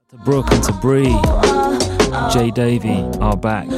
To Brooke and to Bree, Jay Davey are back.